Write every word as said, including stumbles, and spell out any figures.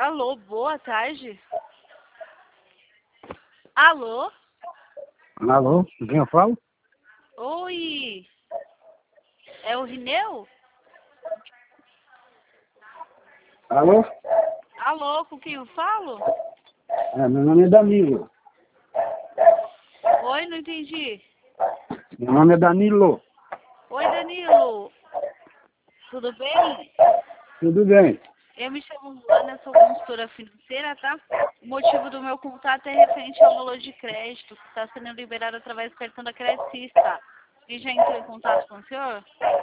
Alô, boa tarde. Alô? Alô, quem eu falo? Oi. É o Rineu? Alô? Alô, com quem eu falo? É, meu nome é Danilo. Oi, não entendi. Meu nome é Danilo. Oi, Danilo. Tudo bem? Tudo bem? Eu me chamo Luana, sou consultora financeira, tá? O motivo do meu contato é referente ao valor de crédito que está sendo liberado através do cartão da Credicista. E já entrou em contato com o senhor?